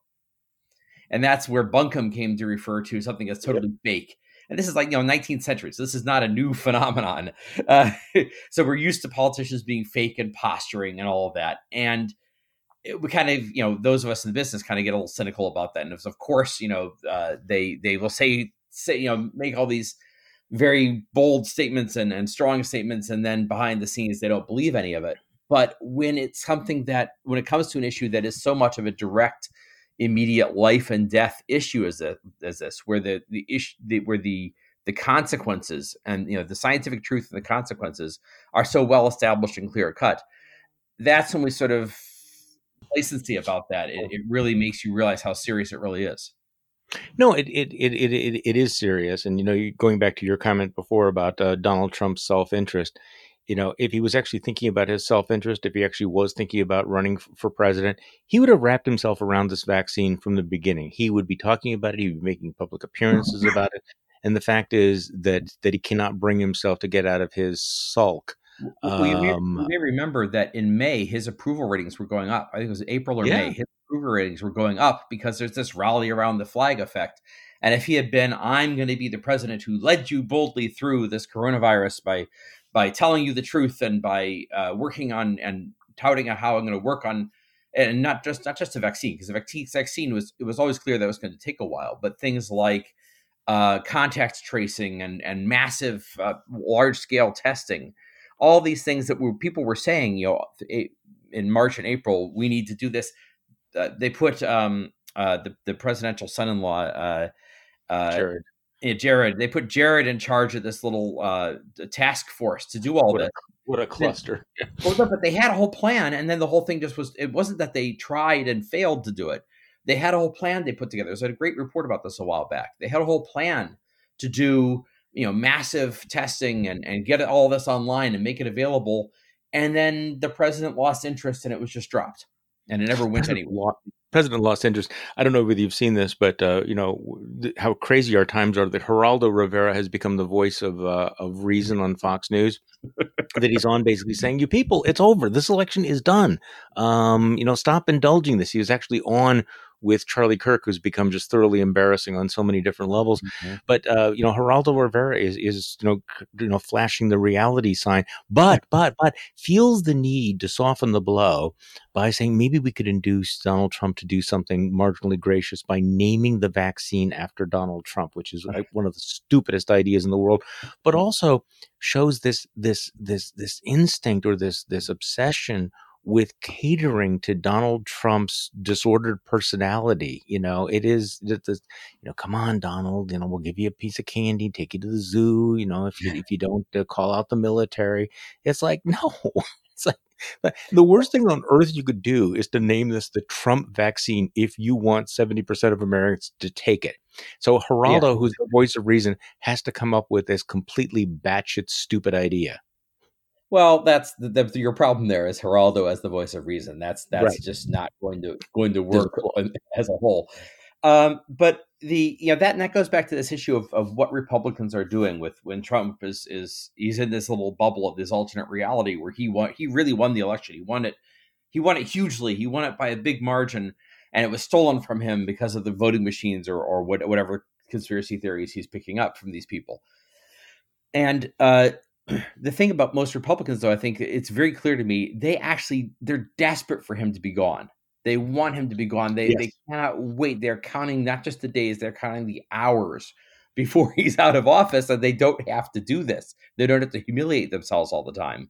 And that's where bunkum came to refer to something that's totally yep. fake. And this is like, you know, nineteenth century. So this is not a new phenomenon. Uh, so we're used to politicians being fake and posturing and all of that. And it, we kind of, you know, those of us in the business kind of get a little cynical about that. And of course, you know, uh, they they will say, say, you know, make all these very bold statements and, and strong statements. And then behind the scenes, they don't believe any of it. But when it's something that, when it comes to an issue that is so much of a direct immediate life and death issue as, a, as this, where the the issue, the, where the the consequences and you know the scientific truth and the consequences are so well established and clear cut, that's when we sort of complacency about that. It, it really makes you realize how serious it really is. No, it it it it it, it is serious, and you know, going back to your comment before about uh, Donald Trump's self-interest. You know, if he was actually thinking about his self-interest, if he actually was thinking about running f- for president, he would have wrapped himself around this vaccine from the beginning. He would be talking about it. He would be making public appearances about it. And the fact is that that he cannot bring himself to get out of his sulk. Well, you, may, you may remember that in May, his approval ratings were going up. I think it was April or yeah. May. His approval ratings were going up because there's this rally around the flag effect. And if he had been, I'm going to be the president who led you boldly through this coronavirus by by telling you the truth and by uh, working on and touting on how I'm going to work on, and not just not just a vaccine, because the vaccine vaccine was it was always clear that it was going to take a while, but things like uh, contact tracing and and massive uh, large scale testing, all these things that were, people were saying, you know, in March and April, we need to do this. Uh, they put um, uh, the the presidential son-in-law. Uh, uh, Jared. Yeah, Jared. They put Jared in charge of this little uh, task force to do all what this. A, what a cluster! Well, but they had a whole plan, and then the whole thing just was. It wasn't that they tried and failed to do it. They had a whole plan they put together. There's a great report about this a while back. They had a whole plan to do, you know, massive testing and and get all this online and make it available. And then the president lost interest, and it was just dropped, and it never went anywhere. President lost interest. I don't know whether you've seen this, but uh, you know th- how crazy our times are. That Geraldo Rivera has become the voice of uh, of reason on Fox News. That he's on basically saying, "You people, it's over. This election is done. Um, you know, stop indulging this." He was actually on with Charlie Kirk, who's become just thoroughly embarrassing on so many different levels. Mm-hmm. But uh, you know, Geraldo Rivera is is you know c- you know flashing the reality sign, but but but feels the need to soften the blow by saying maybe we could induce Donald Trump to do something marginally gracious by naming the vaccine after Donald Trump, which is like one of the stupidest ideas in the world, but also shows this this this this instinct or this this obsession with catering to Donald Trump's disordered personality. You know, it is just this, you know, come on, Donald, you know, we'll give you a piece of candy, take you to the zoo, you know, if you, if you don't uh, call out the military. It's like, no, it's like the worst thing on earth you could do is to name this the Trump vaccine if you want seventy percent of Americans to take it. So Geraldo, yeah. who's the voice of reason, has to come up with this completely batshit stupid idea. Well, that's the, the, your problem. There is Geraldo as the voice of reason. That's that's right. just not going to going to work as a whole. Um, but the you know that and that goes back to this issue of, of what Republicans are doing with when Trump is is he's in this little bubble of this alternate reality where he won he really won the election. He won it. He won it hugely. He won it by a big margin, and it was stolen from him because of the voting machines or or what, whatever conspiracy theories he's picking up from these people. And uh, the thing about most Republicans, though, I think it's very clear to me, they actually, they're desperate for him to be gone. They want him to be gone. They yes. they cannot wait. They're counting not just the days, they're counting the hours before he's out of office, and they don't have to do this. They don't have to humiliate themselves all the time.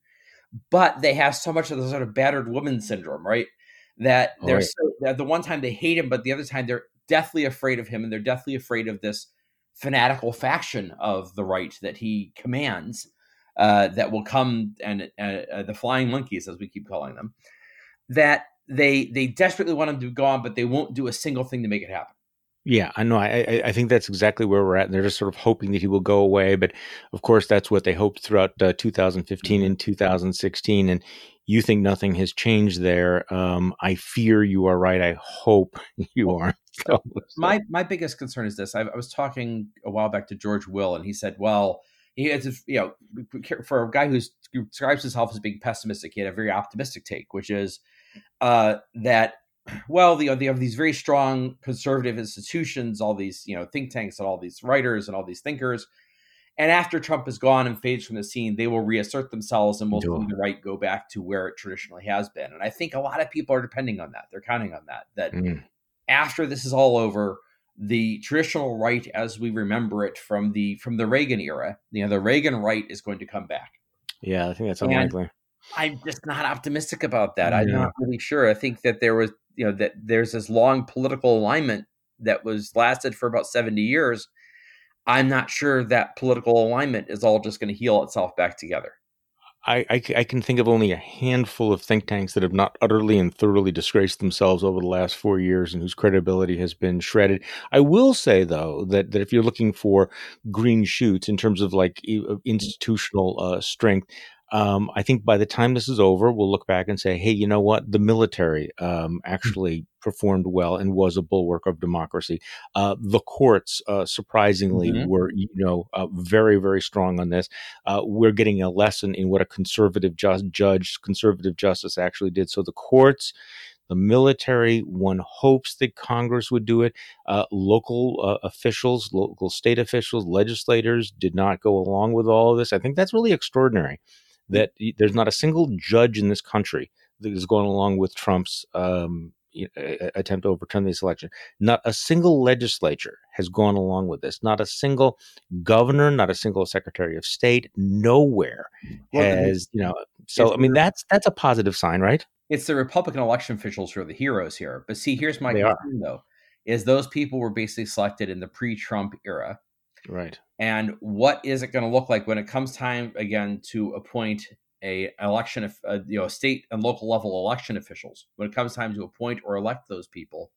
But they have so much of the sort of battered woman syndrome, right? That they're, oh, right. so, that the one time they hate him, but the other time they're deathly afraid of him, and they're deathly afraid of this fanatical faction of the right that he commands uh, that will come, and uh, uh, the flying monkeys, as we keep calling them, that they they desperately want him to go on, but they won't do a single thing to make it happen. Yeah, I know. I I think that's exactly where we're at. And they're just sort of hoping that he will go away. But of course, that's what they hoped throughout uh, two thousand fifteen and two thousand sixteen. And you think nothing has changed there. Um, I fear you are right. I hope you are. So, my my biggest concern is this. I, I was talking a while back to George Will, and he said, well, he has, a, you know, for a guy who describes himself as being pessimistic, he had a very optimistic take, which is uh, that, well, the, they have these very strong conservative institutions, all these, you know, think tanks and all these writers and all these thinkers. And after Trump is gone and fades from the scene, they will reassert themselves and will see the right go back to where it traditionally has been. And I think a lot of people are depending on that. They're counting on that, that mm. after this is all over, the traditional right as we remember it from the from the Reagan era, you know, the Reagan right is going to come back. Yeah, I think that's unlikely. And I'm just not optimistic about that. Yeah. I'm not really sure. I think that there was, you know, that there's this long political alignment that was lasted for about seventy years. I'm not sure that political alignment is all just going to heal itself back together. I, I, I can think of only a handful of think tanks that have not utterly and thoroughly disgraced themselves over the last four years and whose credibility has been shredded. I will say, though, that, that if you're looking for green shoots in terms of like institutional uh, strength, Um, I think by the time this is over, we'll look back and say, hey, you know what? The military um, actually performed well and was a bulwark of democracy. Uh, the courts, uh, surprisingly, mm-hmm. were, you know, uh, very, very strong on this. Uh, we're getting a lesson in what a conservative ju- judge, conservative justice actually did. So the courts, the military, one hopes that Congress would do it. Uh, local uh, officials, local state officials, legislators did not go along with all of this. I think that's really extraordinary. That there's not a single judge in this country that is going along with Trump's um, attempt to overturn this election. Not a single legislature has gone along with this. Not a single governor, not a single secretary of state, nowhere well, has, you know. So, I mean, that's that's a positive sign, right? It's the Republican election officials who are the heroes here. But see, here's my concern, though, is those people were basically selected in the pre-Trump era. Right. And what is it going to look like when it comes time again to appoint a election, uh, you know, state and local level election officials? When it comes time to appoint or elect those people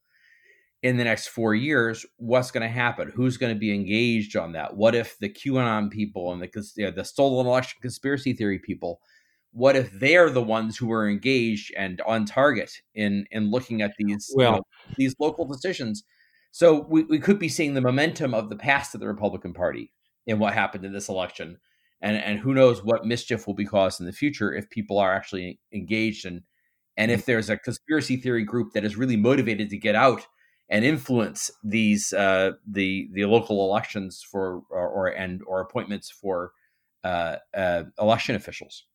in the next four years, what's going to happen? Who's going to be engaged on that? What if the QAnon people and the you know, the stolen election conspiracy theory people? What if they're the ones who are engaged and on target in in looking at these well, you know, these local decisions? So we, we could be seeing the momentum of the past of the Republican Party in what happened in this election. And and who knows what mischief will be caused in the future if people are actually engaged and and if there's a conspiracy theory group that is really motivated to get out and influence these uh, the the local elections for or, or and or appointments for uh, uh, election officials.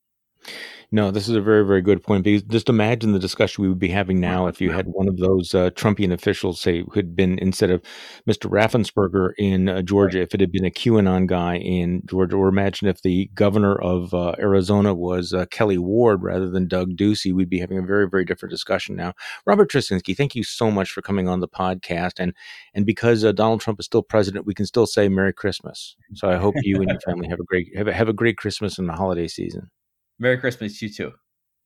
No, this is a very, very good point. Because just imagine the discussion we would be having now if you had one of those uh, Trumpian officials, say, who had been, instead of Mister Raffensperger in uh, Georgia, if it had been a QAnon guy in Georgia, or imagine if the governor of uh, Arizona was uh, Kelly Ward rather than Doug Ducey, we'd be having a very, very different discussion now. Robert Trzynski, thank you so much for coming on the podcast. And and because uh, Donald Trump is still president, we can still say Merry Christmas. So I hope you and your family have a great have a, have a great Christmas and the holiday season. Merry Christmas, you too.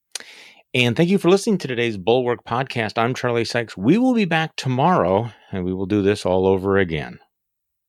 And thank you for listening to today's Bulwark Podcast. I'm Charlie Sykes. We will be back tomorrow, and we will do this all over again.